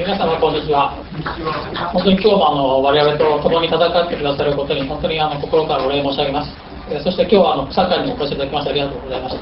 皆様こんにちは。本当に今日も我々と共に戦ってくださることに本当に心からお礼申し上げます。そして今日は草加にお越しいただきましてありがとうございました。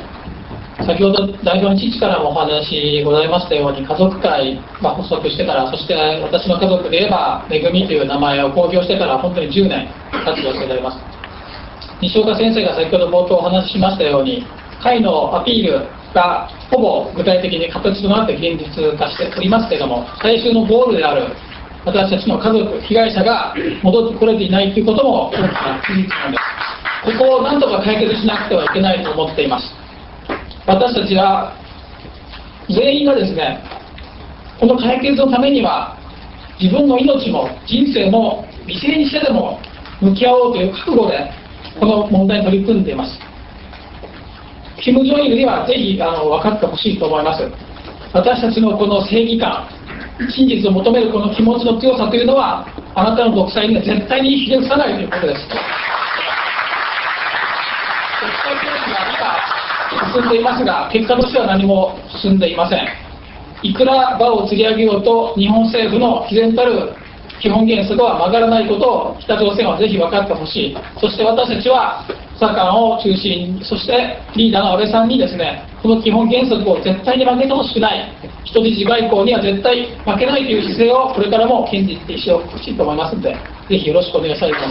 先ほど代表の父からもお話ございましたように、家族会が発足してから、そして私の家族で言えばめぐみという名前を公表してから本当に10年経つわけであります。西岡先生が先ほど冒頭お話ししましたように、会のアピールがほぼ具体的に形となって現実化しておりますけれども、最終のゴールである私たちの家族、被害者が戻ってこれていないということも大きな事実なんです。ここを何とか解決しなくてはいけないと思っています。私たちは全員がですね、この解決のためには自分の命も人生も犠牲にしてでも向き合おうという覚悟でこの問題に取り組んでいます。キム・ジョンイルにはぜひ分かってほしいと思います。私たちのこの正義感、真実を求めるこの気持ちの強さというのは、あなたの独裁には絶対にひれ伏さないということです。国際協議が今進んでいますが、結果としては何も進んでいません。いくら場を釣り上げようと日本政府の毅然たる基本原則は曲がらないことを北朝鮮はぜひ分かってほしい。そして私たちはサカンを中心に、そしてリーダーの安倍さんにですね、この基本原則を絶対に負けてほしくない、人質外交には絶対負けないという姿勢をこれからも堅持してほしいと思いますので、ぜひよろしくお願いしたいと思います。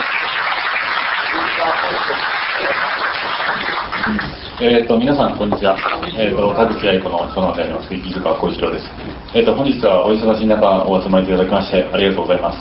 皆さんこんにちは。田口愛子の長男であります飯塚浩一郎です。本日はお忙しい中お集まりいただきましてありがとうございます。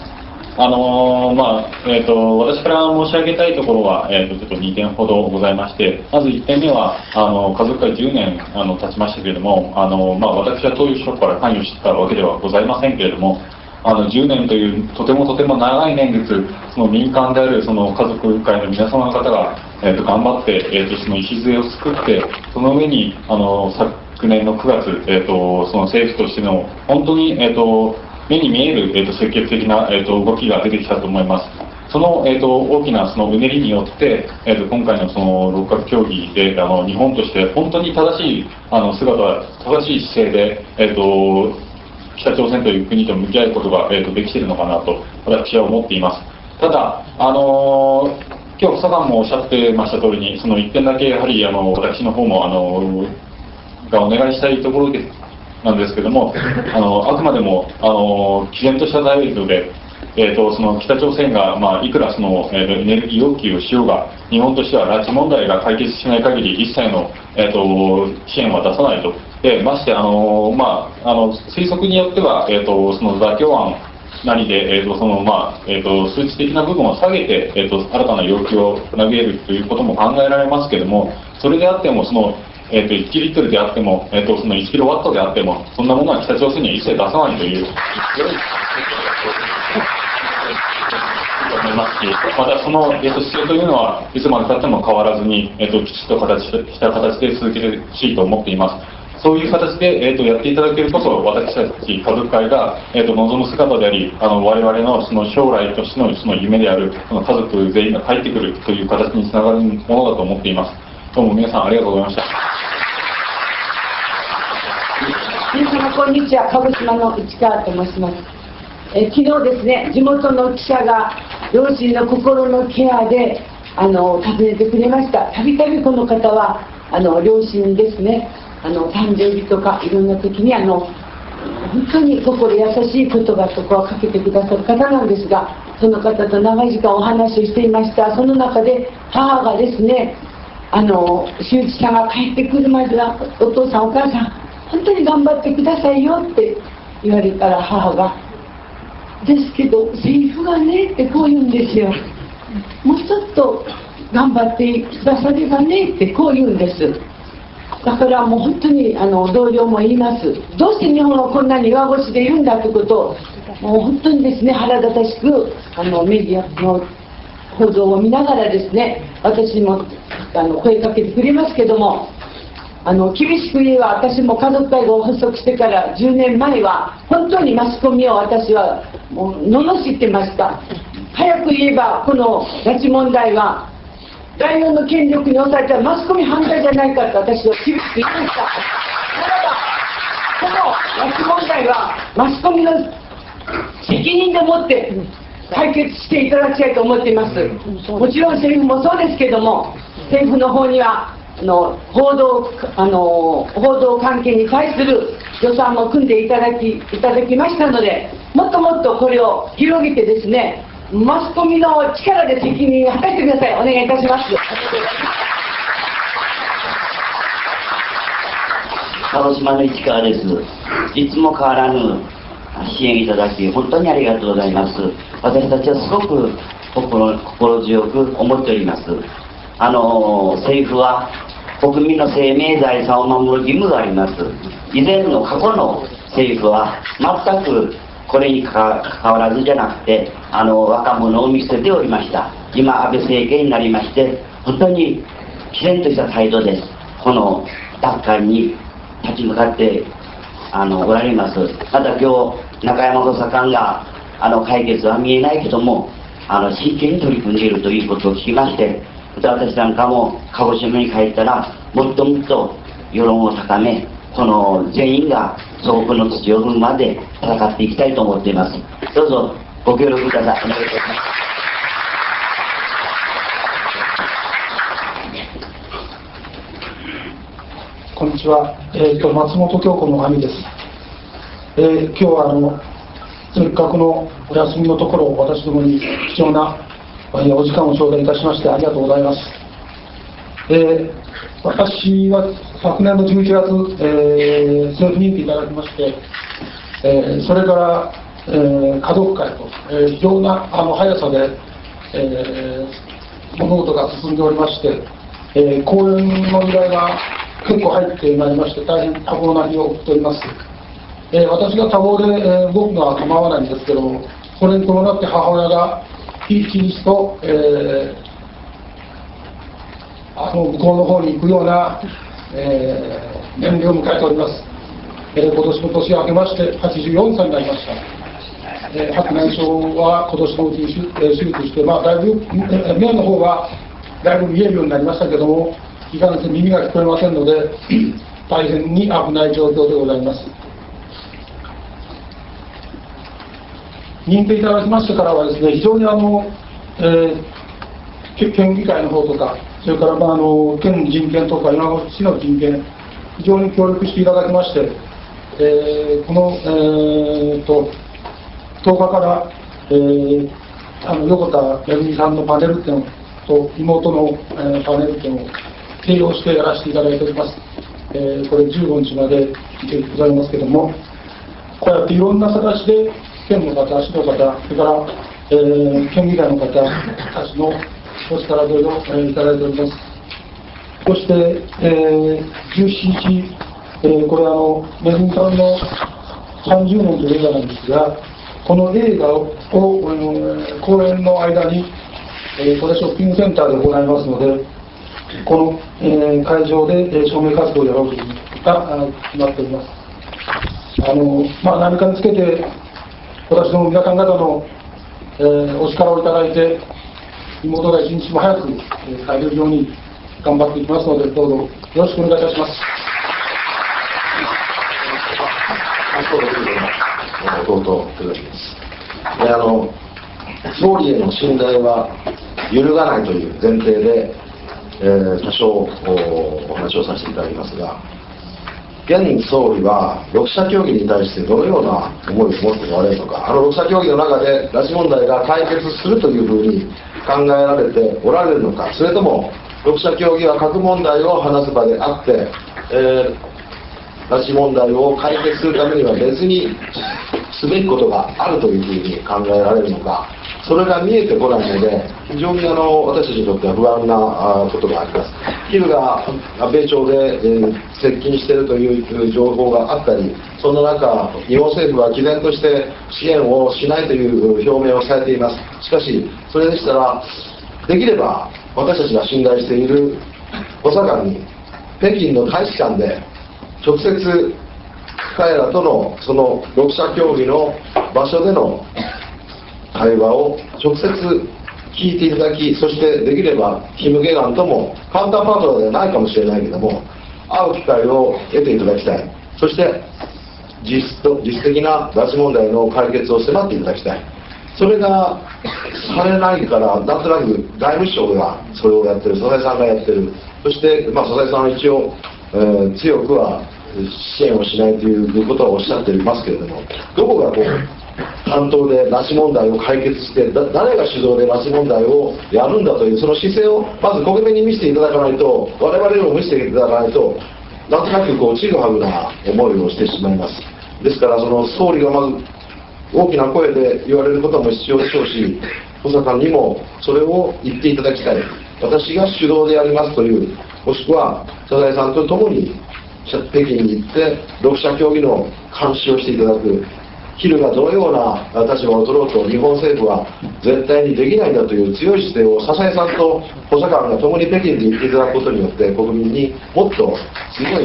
私から申し上げたいところは、ちょっと2点ほどございまして、まず1点目は家族会10年経ちましたけれども、私は当初から関与してたわけではございませんけれども、10年というとても長い年月、その民間であるその家族会の皆様の方が、頑張って、その礎を作って、その上に昨年の9月、その政府としての本当に、目に見える、積極的な、動きが出てきたと思います。その、大きなそのうねりによって、今回のその六角協議で日本として本当に正しい姿、正しい姿勢で、北朝鮮という国と向き合うことが、できているのかなと私は思っています。ただ今日、サカンもおっしゃってました通りに、その1点だけやはり私の方もがお願いしたいところなんですけども、あくまでも毅然とした態度で、その北朝鮮が、いくらその、エネルギー要求をしようが、日本としては拉致問題が解決しない限り一切の、支援は出さないと。でまして推測によっては、その妥協案なりで、数値的な部分を下げて、新たな要求を投げるということも考えられますけれども、それであっても1リットルであっても、その1キロワットであっても、そんなものは北朝鮮には一切出さないという思いますし、またその、姿勢というのはいつまでたっても変わらずに、きちっとした形で続けてほしいと思っています。そういう形で、やっていただけるこそ、私たち家族会が、望む姿であり、我々のその将来としてのその夢である、その家族全員が帰ってくるという形につながるものだと思っています。どうも皆さんありがとうございました。 皆様こんにちは。鹿児島の市川と申します。昨日ですね、地元の記者が両親の心のケアで訪ねてくれました。たびたびこの方は両親にですね、誕生日とかいろんな時に本当に心優しい言葉とかをかけてくださる方なんですが、その方と長い時間お話をしていました。その中で母がですね、周一さんが帰ってくるまではお父さんお母さん本当に頑張ってくださいよって言われたら、母がですけど政府がねってこう言うんですよ。もうちょっと頑張ってくださればねってこう言うんです。だからもう本当に同僚も言います。どうして日本はこんなに弱腰でいるんだということをもう本当にですね、腹立たしくメディアの報道を見ながらですね、私も声かけてくれますけども、厳しく言えば私も家族会が発足してから10年前は本当にマスコミを私はもう罵ってました。早く言えばこの拉致問題は第4の権力に押されたマスコミ反対じゃないかと私は厳しく言いました。ならばこの拉致問題はマスコミの責任でもって解決していただきたいと思っています。もちろん政府もそうですけども、政府の方には報道関係に対する予算も組んでいただきましたので、もっともっとこれを広げてですね、マスコミの力で責任を果たしてください。お願いいたします。 鹿児島の市川です。いつも変わらぬ支援いただき本当にありがとうございます。私たちはすごく心強く思っております。政府は国民の生命財産を守る義務があります。以前の過去の政府は全くこれに関わらずじゃなくて若者を見捨てておりました。今安倍政権になりまして本当に毅然とした態度です。この奪還に立ち向かっておられます。また今日中山補佐官が解決は見えないけども真剣に取り組んでいるということを聞きまして、私なんかも鹿児島に帰ったらもっともっと世論を高め、この全員が祖国の土を踏むまで戦っていきたいと思っています。どうぞご協力ください。お願いいたします。 こんにちは、松本京子の兄です。今日はせっかくのお休みのところ、私どもに貴重なお時間を頂戴いたしましてありがとうございます。私は昨年の11月、政府任期いただきまして、それから、家族会と、非常な速さで、物事が進んでおりまして、講演の依頼が結構入ってまいりまして、大変多忙な日を送っております。私が多忙で動くのは構わないんですけども、それに伴って母親が日にちと、向こうの方に行くような、年齢を迎えております。今年も年明けまして84歳になりました。白内障は今年のうちに手術して、だいぶ目の方がだいぶ見えるようになりましたけども、いかんせん耳が聞こえませんので大変に危ない状況でございます。認定いただきましてからはですね、非常に県議会の方とか、それから県人権とか今の市の人権、非常に協力していただきまして、この、10日から、横田めぐみさんのパネル展と妹の、パネル展を併用してやらせていただいております。これ15日までございますけれども、こうやっていろんな形で県の方、市の方、それから、県議会の方たちのお力添えをいただいております。そして、17日、これめぐみさんの30年という映画なんですが、この映画を、公演の間に、これショッピングセンターで行いますので、この、会場で証明活動をやろうということが決まっております。何かにつけて私ども皆さん方の、お力をいただいて妹が一日も早く、帰れるように頑張っていきますので、どうぞよろしくお願いいたします。 弟です。総理への信頼は揺るがないという前提で、多少お話をさせていただきますが、現総理は6者協議に対してどのような思いを持っておられるのか、6者協議の中で拉致問題が解決するというふうに考えられておられるのか、それとも6者協議は核問題を話す場であって、拉致問題を解決するためには別にすべきことがあるというふうに考えられるのか、それが見えてこないので、非常に私たちにとっては不安なことがあります。昼が米朝で、接近しているという情報があったり、そんな中、日本政府は毅然として支援をしないという表明をされています。しかし、それでしたら、できれば私たちが信頼している補佐官に、北京の大使館で直接彼らとのその6者協議の場所での会話を直接聞いていただき、そしてできればキム・ゲガンともカウンターパートナーではないかもしれないけども会う機会を得ていただきたい。そして実質的な拉致問題の解決を迫っていただきたい。それがされないから、なんとなく外務省がそれをやってる、笹井さんがやってる、そして、笹井さんは一応、強くは支援をしないということはおっしゃっていますけれども、どこがこう担当で拉致問題を解決して、誰が主導で拉致問題をやるんだという、その姿勢をまず国民に見せていただかないと、我々にも見せていただかないと、なんとなくこうちぐはぐな思いをしてしまいます。ですから、その総理がまず大きな声で言われることも必要でしょうし、補佐官にもそれを言っていただきたい。私が主導でやりますという、もしくは笹井さんと共に北京に行って6者協議の監視をしていただく。ヒルがどのような立場を取ろうと日本政府は絶対にできないんだという強い姿勢を笹井さんと補佐官が共に北京で言っていただくことによって、国民にもっと強いメッセージを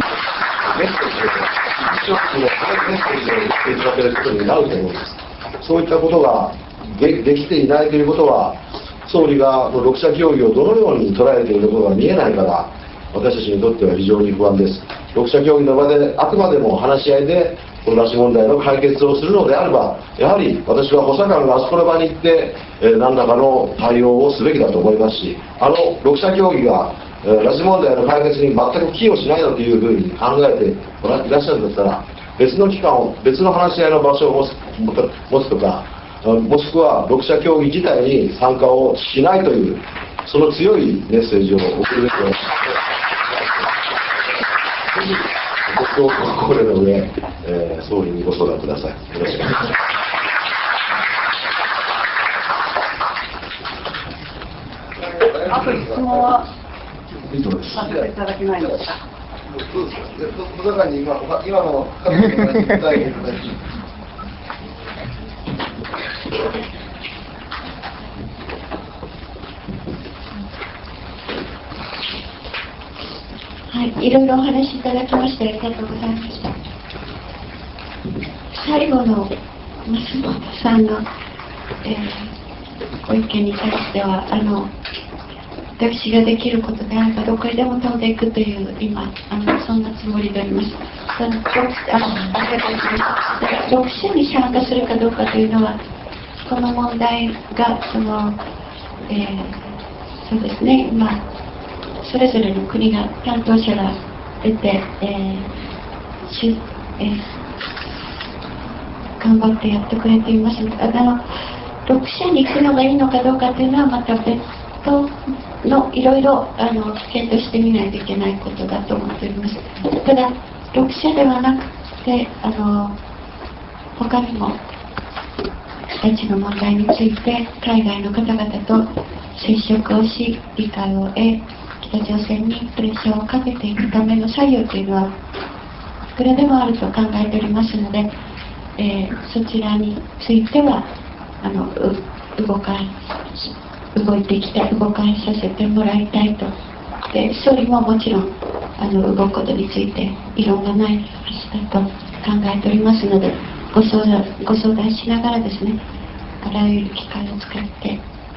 一つのメッセージを言っていただけることになると思います。そういったことができていないということは、総理が6者協議をどのように捉えていることが見えないから、私たちにとっては非常に不安です。6者協議の場であくまでも話し合いでこの拉致問題の解決をするのであれば、やはり私は補佐官があそこの場に行って、何らかの対応をすべきだと思いますし、6者協議が拉致問題の解決に全く寄与しないのというふうに考えていらっしゃるんだったら、別の機関を、別の話し合いの場所を持つとか、もしくは6者協議自体に参加をしないという、その強いメッセージを送るべきだと思います。ご高齢の上、総理にご相談ください。よろしくお願いします。 あと質問はさせていただけないんですか。 補佐官に今の答えはい、いろいろお話しいただきましてありがとうございました。最後の松本さんの、ご意見に対しては私ができることであればどこへでも飛んでいくという今そんなつもりでおります。6者に参加するかどうかというのはこの問題がそうですね、今それぞれの国が担当者が出て、頑張ってやってくれていますので、6社に行くのがいいのかどうかというのはまた別途のいろいろ検討してみないといけないことだと思っております。ただ6社ではなくて他にも拉致の問題について海外の方々と接触をし理解を得北朝鮮にプレッシャーをかけていくための作業というのはいくらでもあると考えておりますので、そちらについては動いていきたい、動かさせてもらいたいと。で総理ももちろん動くことについて異論がないはずだと考えておりますのでご相談しながらですね、あらゆる機会を使って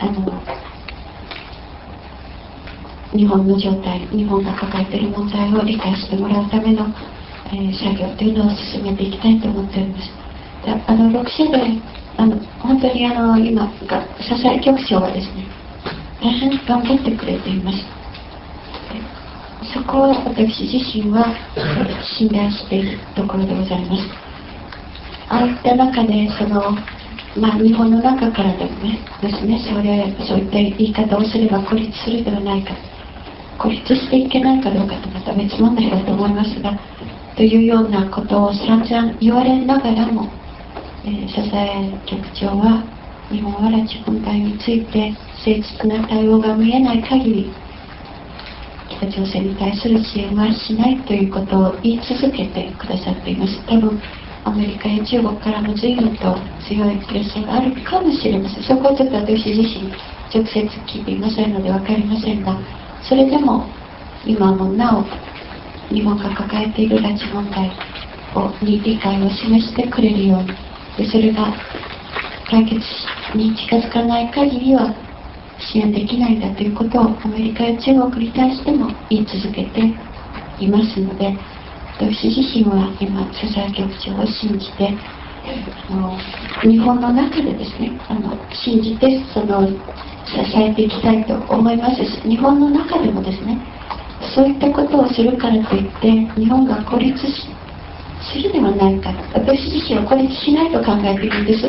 日本の状態、日本が抱えている問題を理解してもらうための、作業というのを進めていきたいと思っております。6社で本当に今笹井局長はですね大変頑張ってくれています。そこを私自身は信頼しているところでございます。ああいった中で日本の中からでもですねそういった言い方をすれば孤立するではないか、孤立していけないかどうかとまた別問題だと思いますが、というようなことを散々言われながらも、笹井局長は日本は拉致問題について誠実な対応が見えない限り北朝鮮に対する支援はしないということを言い続けてくださっています。多分アメリカや中国からも随分と強いプレッシャーがあるかもしれません。そこはちょっと私自身直接聞いていませんので分かりませんが、それでも今もなお日本が抱えている拉致問題に理解を示してくれるように、でそれが解決に近づかない限りは支援できないんだということをアメリカや中国に対しても言い続けていますので、 私自身は今笹谷局長を信じて日本の中でですね信じて支えていきたいと思いますし、日本の中でもですねそういったことをするからといって日本が孤立するではないか、私自身は孤立しないと考えているんです。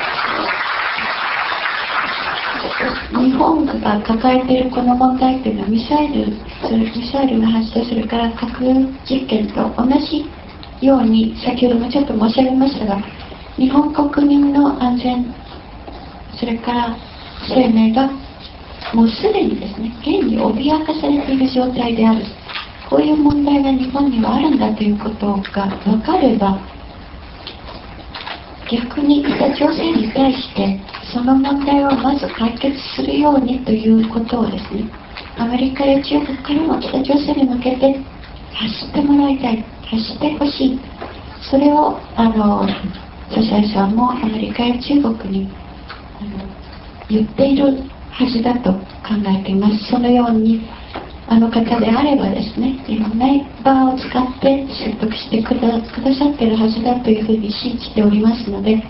日本が抱えているこの問題というのはミサイルが発射するから核実験と同じように、先ほどもちょっと申し上げましたが、日本国民の安全、それから生命がもうすでにですね現に脅かされている状態である、こういう問題が日本にはあるんだということが分かれば、逆に北朝鮮に対してその問題をまず解決するようにということをですね、アメリカや中国からも北朝鮮に向けて発してもらいたい、発してほしい、それを笹谷さんもアメリカや中国に言っているはずだと考えています。そのように方であればですね、いろんな場を使って説得してくださっているはずだというふうに信じておりますので、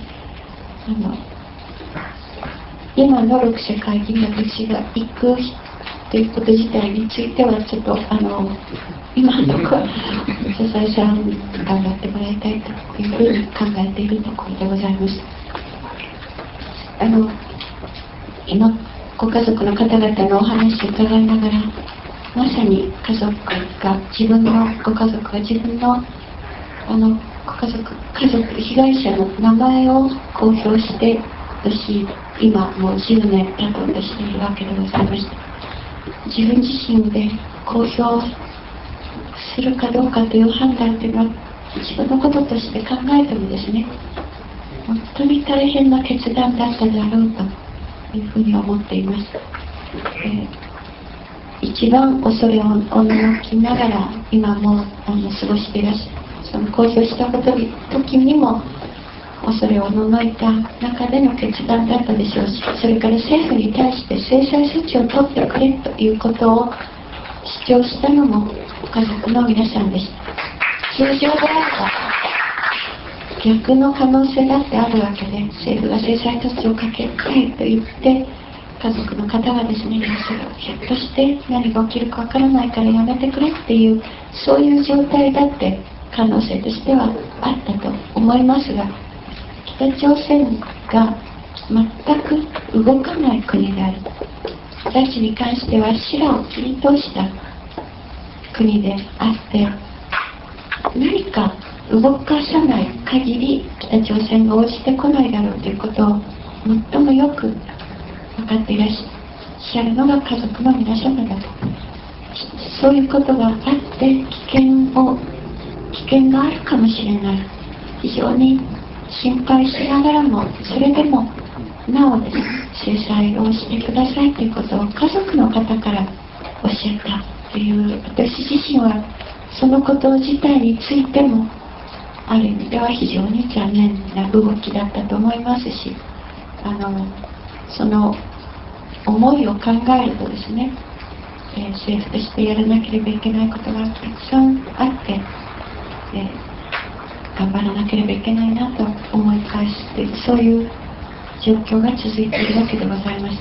今の6者会議に私が行くということ自体についてはちょっと今のところ笹谷さん頑張ってもらいたいというふうに考えているところでございます。今ご家族の方々のお話を伺いながら、まさに家族がご家族が自分のご家族被害者の名前を公表して私今もう10年経とうとしているわけでございまして、自分自身で公表するかどうかという判断というのは自分のこととして考えてもですね、本当に大変な決断だったであろうというふうに思っています。一番恐れをおののきながら今も過ごしていらっしゃる、その公表した時にも恐れをおののいた中での決断だったでしょうし、それから政府に対して制裁措置を取ってくれということを主張したのも家族の皆さんでした。通常であれば逆の可能性だってあるわけで、政府が制裁措置をかけたいと言って家族の方がですね、ひょっとして何が起きるかわからないからやめてくれっていう、そういう状態だって可能性としてはあったと思いますが、北朝鮮が全く動かない国である、拉致に関しては白を切り通した国であって、何か動かさない限り北朝鮮が応じてこないだろうということを最もよく分かっていらっしゃるのが家族の皆様だと。そういうことがあって危険があるかもしれない、非常に心配しながらも、それでもなおですね、制裁をしてくださいということを家族の方からおっしゃったという、私自身はそのこと自体についてもある意味では非常に残念な動きだったと思いますし、その思いを考えるとですね、政府としてやらなければいけないことがたくさんあって、頑張らなければいけないなと思い返すという、そういう状況が続いているわけでございます。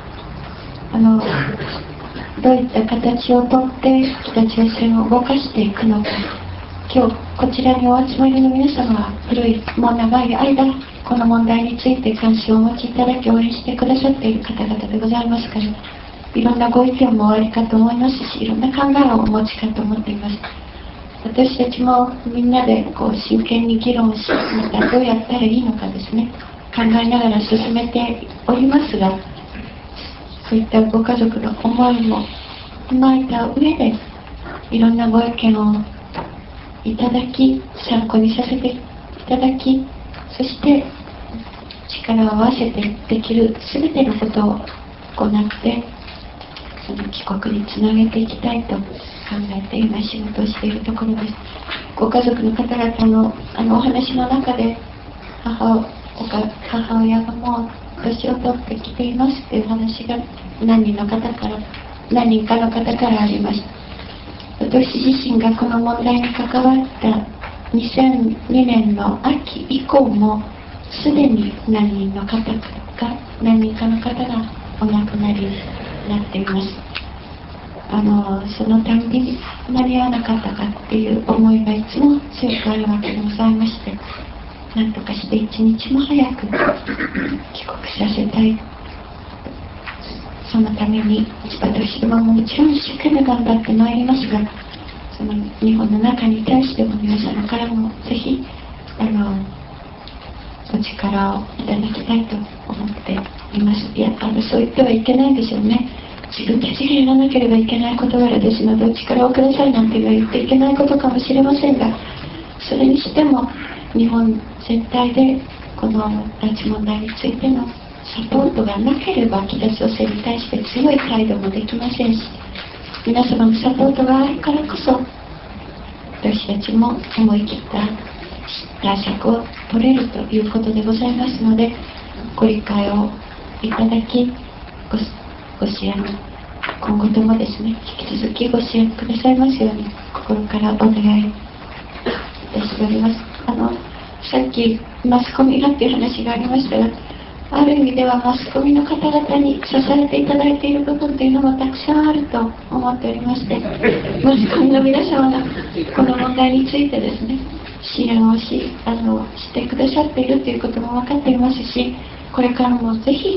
どういった形をとって北朝鮮を動かしていくのか、今日こちらにお集まりの皆様は長い間この問題について関心をお持ちいただき応援してくださっている方々でございますから、いろんなご意見もおありかと思いますし、いろんな考えをお持ちかと思っています。私たちもみんなで真剣に議論し、またどうやったらいいのかですね、考えながら進めておりますが、そういったご家族の思いも踏まえた上で、いろんなご意見をいただき、参考にさせていただき、そして力を合わせてできる全てのことを行って、その帰国につなげていきたいと考えて今仕事をしているところです。ご家族の方々のお話の中で、母親がもう年を取ってきていますという話が何人かの方からありました。 私自身がこの問題に関わった2002年の秋以降もすでに何人かの方がお亡くなりになっています。そのたびに間に合わなかったかっていう思いがいつも強くあるわけでございまして、なんとかして一日も早く帰国させたい。そのために私どもももちろん一生懸命頑張ってまいりますが、その日本の中に対しても皆様からもぜひお力をいただきたいと思っています。いや、そう言ってはいけないでしょうね。自分たちがやらなければいけない事柄ですので、お力をくださいなんて言っていけないことかもしれませんが、それにしても日本全体でこの拉致問題についてのサポートがなければ北朝鮮に対して強い態度もできませんし、皆様のサポートがあるからこそ私たちも思い切った対策を取れるということでございますので、ご理解をいただき、ご支援、今後ともですね、引き続きご支援くださいますように心からお願いいたしております。さっきマスコミがっていう話がありましたが、ある意味ではマスコミの方々に支えていただいている部分というのもたくさんあると思っておりまして、マスコミの皆様がこの問題についてですね、支援をしてくださっているということも分かっていますし、これからもぜひ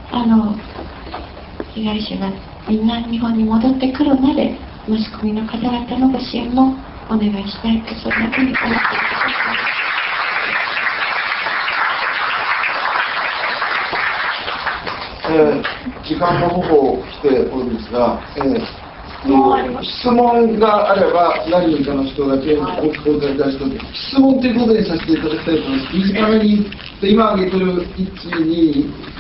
被害者がみんな日本に戻ってくるまでマスコミの方々のご支援もお願いしたいと、そんなふうに思っています。 時間のほぼ来ておるんですが、質問があれば何人かの人だけお答えいただきます。質問ということにさせていただきたいと思います。短めに今挙げてる1、2